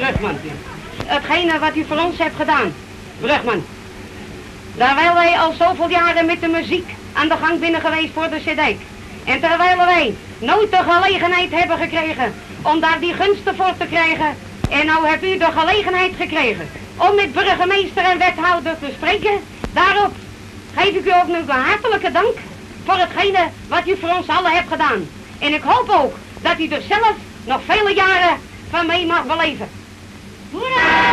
Brugman. Hetgene wat u voor ons hebt gedaan, Brugman. Terwijl wij al zoveel jaren met de muziek aan de gang binnen geweest voor de CD. En terwijl wij nooit de gelegenheid hebben gekregen om daar die gunsten voor te krijgen. En nou hebt u de gelegenheid gekregen om met burgemeester en wethouder te spreken. Daarop geef ik u ook nu een hartelijke dank voor hetgene wat u voor ons allen hebt gedaan. En ik hoop ook dat u er zelf nog vele jaren van mee mag beleven. Hoera!